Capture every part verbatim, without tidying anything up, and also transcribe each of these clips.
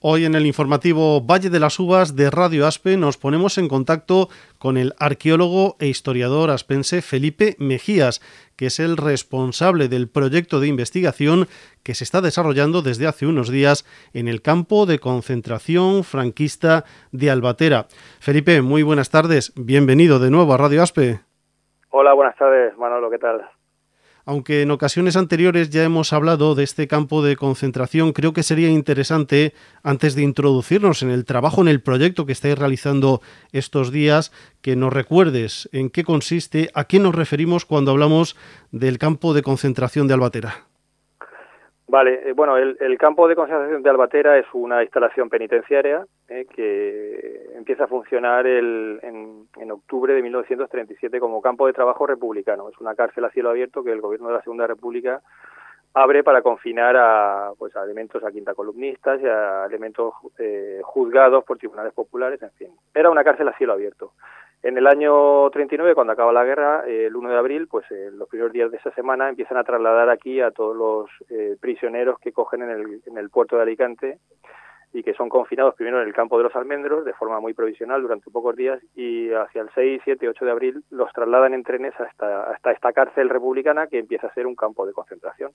Hoy en el informativo Valle de las Uvas de Radio Aspe nos ponemos en contacto con el arqueólogo e historiador aspense Felipe Mejías, que es el responsable del proyecto de investigación que se está desarrollando desde hace unos días en el campo de concentración franquista de Albatera. Felipe, muy buenas tardes, bienvenido de nuevo a Radio Aspe. Hola, buenas tardes, Manolo, ¿qué tal? Aunque en ocasiones anteriores ya hemos hablado de este campo de concentración, creo que sería interesante, antes de introducirnos en el trabajo, en el proyecto que estáis realizando estos días, que nos recuerdes en qué consiste, a qué nos referimos cuando hablamos del campo de concentración de Albatera. Vale, eh, bueno, el, el campo de concentración de Albatera es una instalación penitenciaria eh, que empieza a funcionar el, en, en octubre de mil novecientos treinta y siete como campo de trabajo republicano. Es una cárcel a cielo abierto que el gobierno de la Segunda República abre para confinar a, pues, a elementos a quintacolumnistas y a elementos eh, juzgados por tribunales populares, en fin. Era una cárcel a cielo abierto. En el año treinta y nueve, cuando acaba la guerra, eh, el uno de abril, pues eh, los primeros días de esa semana empiezan a trasladar aquí a todos los eh, prisioneros que cogen en el, en el puerto de Alicante y que son confinados primero en el campo de los Almendros de forma muy provisional durante pocos días, y hacia el seis, siete, ocho de abril los trasladan en trenes hasta, hasta esta cárcel republicana que empieza a ser un campo de concentración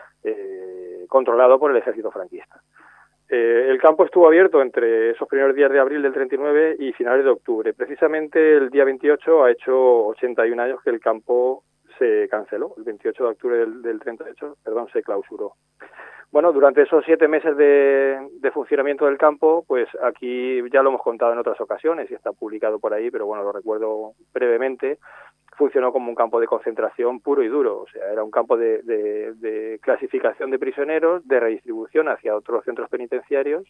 eh, controlado por el ejército franquista. Eh, el campo estuvo abierto entre esos primeros días de abril del treinta y nueve y finales de octubre. Precisamente el día veintiocho ha hecho ochenta y un años que el campo se canceló. El veintiocho de octubre del, del treinta y ocho, perdón, se clausuró. Bueno, durante esos siete meses de, de funcionamiento del campo, pues aquí ya lo hemos contado en otras ocasiones y está publicado por ahí, pero bueno, lo recuerdo brevemente. Funcionó como un campo de concentración puro y duro, o sea, era un campo de, de, de clasificación de prisioneros, de redistribución hacia otros centros penitenciarios,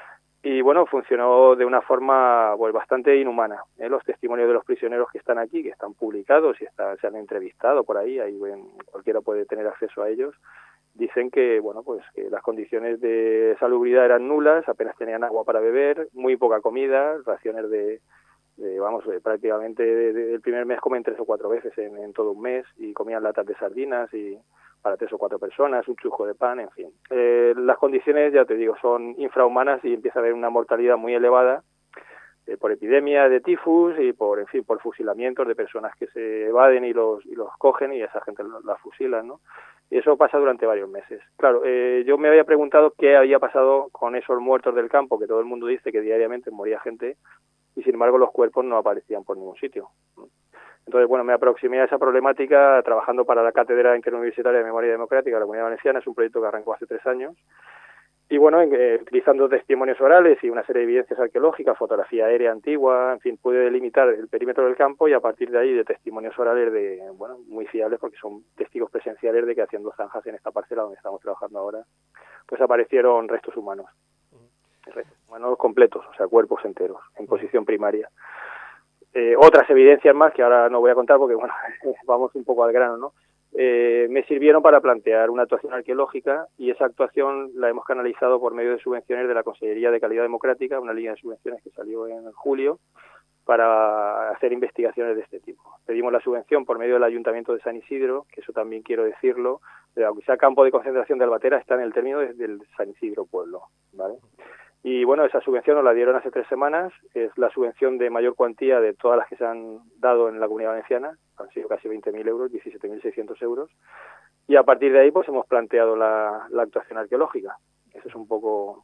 y bueno, funcionó de una forma pues bastante inhumana. ¿eh? Los testimonios de los prisioneros que están aquí, que están publicados y está, se han entrevistado por ahí, ahí bueno, cualquiera puede tener acceso a ellos, dicen que bueno, pues que las condiciones de salubridad eran nulas, apenas tenían agua para beber, muy poca comida, raciones de Eh, vamos, eh, prácticamente de, de, el primer mes comen tres o cuatro veces en, en todo un mes, y comían latas de sardinas y para tres o cuatro personas, un chujo de pan, en fin. Eh, las condiciones, ya te digo, son infrahumanas y empieza a haber una mortalidad muy elevada eh, por epidemia de tifus y por, en fin, por fusilamientos de personas que se evaden y los y los cogen y esa gente la fusilan, ¿no? Y eso pasa durante varios meses. Claro, eh, yo me había preguntado qué había pasado con esos muertos del campo, que todo el mundo dice que diariamente moría gente, y sin embargo los cuerpos no aparecían por ningún sitio. Entonces, bueno, me aproximé a esa problemática trabajando para la Cátedra Interuniversitaria de Memoria Democrática de la Comunidad Valenciana. Es un proyecto que arrancó hace tres años. Y bueno, eh, utilizando testimonios orales y una serie de evidencias arqueológicas, fotografía aérea antigua, en fin, pude delimitar el perímetro del campo, y a partir de ahí de testimonios orales de, bueno, muy fiables, porque son testigos presenciales de que haciendo zanjas en esta parcela donde estamos trabajando ahora, pues aparecieron restos humanos. Restos humanos completos, o sea, cuerpos enteros, en posición primaria. Eh, otras evidencias más que ahora no voy a contar porque, bueno, vamos un poco al grano, ¿no? Eh, me sirvieron para plantear una actuación arqueológica, y esa actuación la hemos canalizado por medio de subvenciones de la Consellería de Calidad Democrática, una línea de subvenciones que salió en julio para hacer investigaciones de este tipo. Pedimos la subvención por medio del Ayuntamiento de San Isidro, que eso también quiero decirlo, aunque sea campo de concentración de Albatera, está en el término del San Isidro pueblo, ¿vale? Y bueno, esa subvención nos la dieron hace tres semanas, es la subvención de mayor cuantía de todas las que se han dado en la Comunidad Valenciana, han sido casi veinte mil euros, diecisiete mil seiscientos euros, y a partir de ahí pues hemos planteado la, la actuación arqueológica. Ese es un poco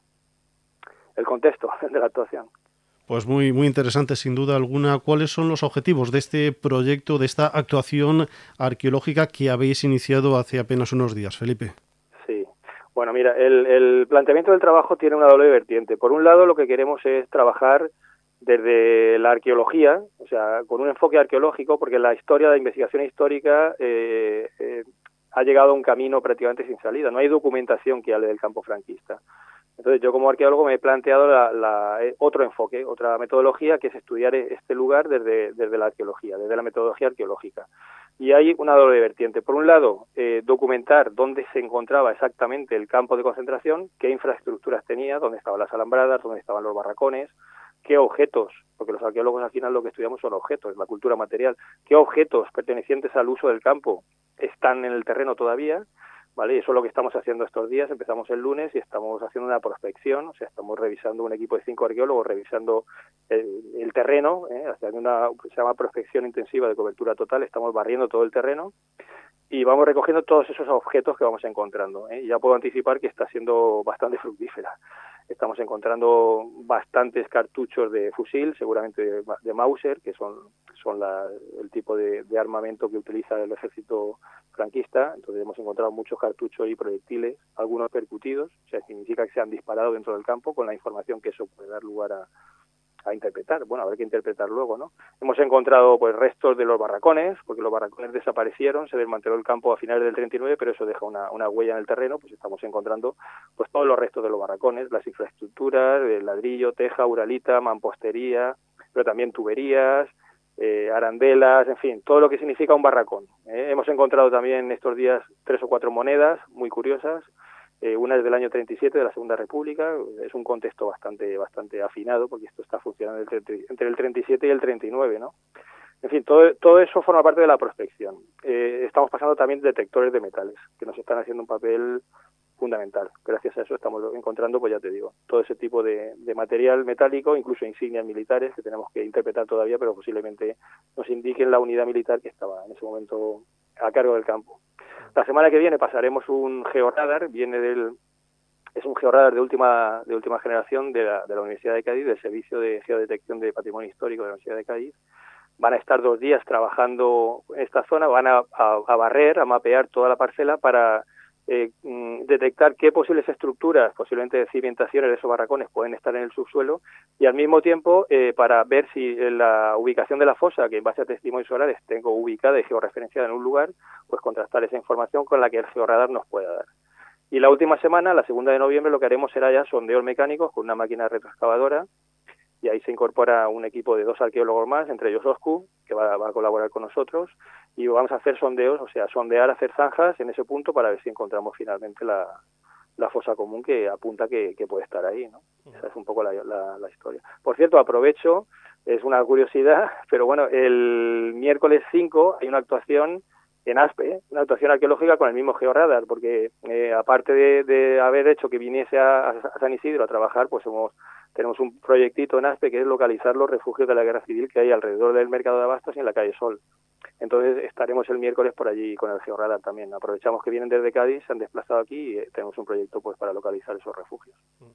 el contexto de la actuación. Pues muy, muy interesante, sin duda alguna. ¿Cuáles son los objetivos de este proyecto, de esta actuación arqueológica que habéis iniciado hace apenas unos días, Felipe? Sí. Bueno, mira, el, el planteamiento del trabajo tiene una doble vertiente. Por un lado, lo que queremos es trabajar desde la arqueología, o sea, con un enfoque arqueológico, porque la historia, la investigación histórica eh, eh, ha llegado a un camino prácticamente sin salida. No hay documentación que hable del campo franquista. Entonces, yo como arqueólogo me he planteado la, la, otro enfoque, otra metodología, que es estudiar este lugar desde, desde la arqueología, desde la metodología arqueológica. Y hay una doble vertiente. Por un lado, eh, documentar dónde se encontraba exactamente el campo de concentración, qué infraestructuras tenía, dónde estaban las alambradas, dónde estaban los barracones, qué objetos, porque los arqueólogos al final lo que estudiamos son objetos, la cultura material, qué objetos pertenecientes al uso del campo están en el terreno todavía, ¿vale? Y eso es lo que estamos haciendo estos días. Empezamos el lunes y estamos haciendo una prospección, o sea, estamos revisando un equipo de cinco arqueólogos, revisando el, el terreno, ¿eh? Haciendo una, se llama prospección intensiva de cobertura total, estamos barriendo todo el terreno y vamos recogiendo todos esos objetos que vamos encontrando, ¿eh? Y ya puedo anticipar que está siendo bastante fructífera. Estamos encontrando bastantes cartuchos de fusil, seguramente de, de Mauser, que son, son la, el tipo de, de armamento que utiliza el ejército franquista. Entonces hemos encontrado muchos cartuchos y proyectiles, algunos percutidos, o sea, significa que se han disparado dentro del campo con la información que eso puede dar lugar a, a interpretar. Bueno, habrá que interpretar luego, ¿no? Hemos encontrado pues restos de los barracones, porque los barracones desaparecieron, se desmanteló el campo a finales del treinta y nueve, pero eso deja una, una huella en el terreno, pues estamos encontrando pues todos los restos de los barracones, las infraestructuras, el ladrillo, teja, uralita, mampostería, pero también tuberías, eh, arandelas, en fin, todo lo que significa un barracón. ¿eh? Hemos encontrado también estos días tres o cuatro monedas muy curiosas. Eh, una es del año treinta y siete, de la Segunda República. Es un contexto bastante bastante afinado, porque esto está funcionando entre el treinta y siete y el treinta y nueve, ¿no? En fin, todo, todo eso forma parte de la prospección. Eh, estamos pasando también detectores de metales, que nos están haciendo un papel fundamental. Gracias a eso estamos encontrando, pues ya te digo, todo ese tipo de, de material metálico, incluso insignias militares, que tenemos que interpretar todavía, pero posiblemente nos indiquen la unidad militar que estaba en ese momento a cargo del campo. La semana que viene pasaremos un georradar, viene del es un georradar de última de última generación de la, de la Universidad de Cádiz, del Servicio de Geodetección de Patrimonio Histórico de la Universidad de Cádiz. Van a estar dos días trabajando en esta zona, van a, a, a barrer, a mapear toda la parcela para eh, detectar qué posibles estructuras, posiblemente de cimentaciones de esos barracones, pueden estar en el subsuelo, y al mismo tiempo eh, para ver si la ubicación de la fosa, que en base a testimonios orales tengo ubicada y georreferenciada en un lugar, pues contrastar esa información con la que el georradar nos pueda dar. Y la última semana, la segunda de noviembre, lo que haremos será ya sondeos mecánicos con una máquina retroexcavadora, y ahí se incorpora un equipo de dos arqueólogos más, entre ellos Oscu, que va, va a colaborar con nosotros, y vamos a hacer sondeos, o sea, sondear, hacer zanjas en ese punto para ver si encontramos finalmente la, la fosa común que apunta que, que puede estar ahí, ¿no? Esa es un poco la, la, la historia. Por cierto, aprovecho, es una curiosidad, pero bueno, el miércoles cinco hay una actuación en Aspe, ¿eh? Una actuación arqueológica con el mismo georradar, porque eh, aparte de, de haber hecho que viniese a, a San Isidro a trabajar, pues hemos tenemos un proyectito en Aspe que es localizar los refugios de la guerra civil que hay alrededor del mercado de abastos y en la calle Sol. Entonces estaremos el miércoles por allí con el georradar también. Aprovechamos que vienen desde Cádiz, se han desplazado aquí y tenemos un proyecto pues para localizar esos refugios.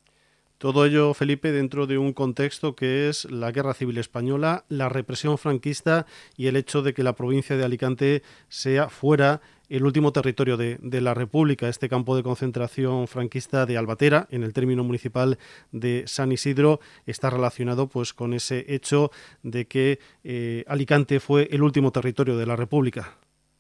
Todo ello, Felipe, dentro de un contexto que es la Guerra Civil Española, la represión franquista y el hecho de que la provincia de Alicante sea fuera el último territorio de, de la República, este campo de concentración franquista de Albatera, en el término municipal de San Isidro, está relacionado pues con ese hecho de que eh, Alicante fue el último territorio de la República.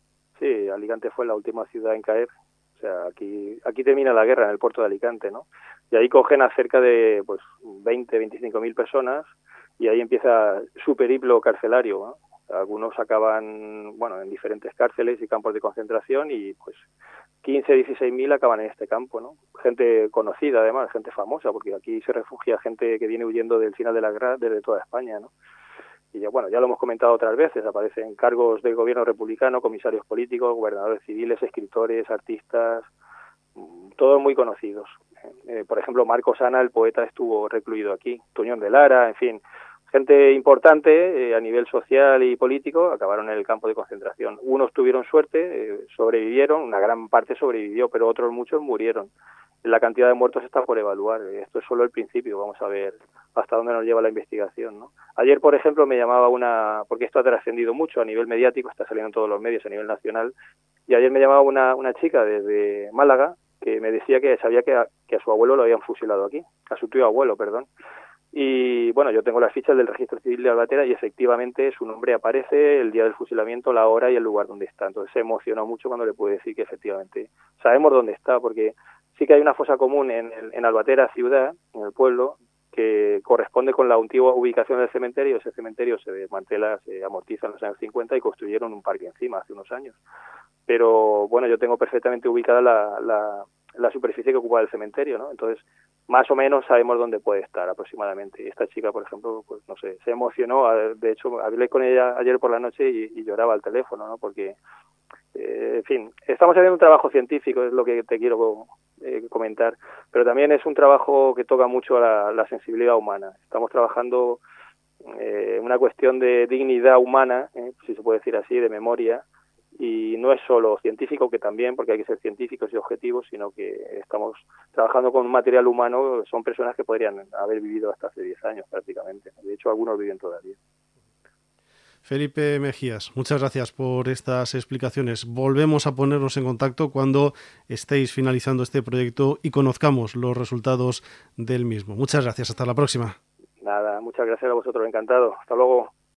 Sí, Alicante fue la última ciudad en caer. O sea, aquí aquí termina la guerra en el puerto de Alicante, ¿no? Y ahí cogen a cerca de pues veinte, veinticinco mil personas y ahí empieza su periplo carcelario, ¿no? Algunos acaban, bueno, en diferentes cárceles y campos de concentración y pues quince, dieciséis mil acaban en este campo, ¿no? Gente conocida además, gente famosa, porque aquí se refugia gente que viene huyendo del final de la guerra desde toda España, ¿no? Y ya, bueno, ya lo hemos comentado otras veces, aparecen cargos del gobierno republicano, comisarios políticos, gobernadores civiles, escritores, artistas, todos muy conocidos. Eh, por ejemplo, Marcos Ana, el poeta, estuvo recluido aquí, Tuñón de Lara, en fin, gente importante eh, a nivel social y político acabaron en el campo de concentración. Unos tuvieron suerte, eh, sobrevivieron, una gran parte sobrevivió, pero otros muchos murieron. La cantidad de muertos está por evaluar. Esto es solo el principio. Vamos a ver hasta dónde nos lleva la investigación, ¿no? Ayer, por ejemplo, me llamaba una... porque esto ha trascendido mucho a nivel mediático, está saliendo en todos los medios a nivel nacional, y ayer me llamaba una, una chica desde Málaga que me decía que sabía que a, que a su abuelo lo habían fusilado aquí, a su tío abuelo, perdón. Y bueno, yo tengo las fichas del registro civil de Albatera y efectivamente su nombre aparece, el día del fusilamiento, la hora y el lugar donde está. Entonces se emocionó mucho cuando le pude decir que efectivamente sabemos dónde está, porque sí que hay una fosa común en, en Albatera ciudad, en el pueblo, que corresponde con la antigua ubicación del cementerio. Ese cementerio se desmantela, se amortiza en los años cincuenta y construyeron un parque encima hace unos años. Pero bueno, yo tengo perfectamente ubicada la, la, la superficie que ocupa el cementerio, ¿no? Entonces, más o menos sabemos dónde puede estar aproximadamente. Y esta chica, por ejemplo, pues no sé, se emocionó. De hecho, hablé con ella ayer por la noche y, y lloraba al teléfono, ¿no? Porque eh, en fin, estamos haciendo un trabajo científico, es lo que te quiero eh, comentar, pero también es un trabajo que toca mucho a la, la sensibilidad humana. Estamos trabajando eh, una cuestión de dignidad humana, eh, si se puede decir así, de memoria, y no es solo científico, que también, porque hay que ser científicos y objetivos, sino que estamos trabajando con un material humano, son personas que podrían haber vivido hasta hace diez años prácticamente. De hecho, algunos viven todavía. Felipe Mejías, muchas gracias por estas explicaciones. Volvemos a ponernos en contacto cuando estéis finalizando este proyecto y conozcamos los resultados del mismo. Muchas gracias, hasta la próxima. Nada, muchas gracias a vosotros, encantado. Hasta luego.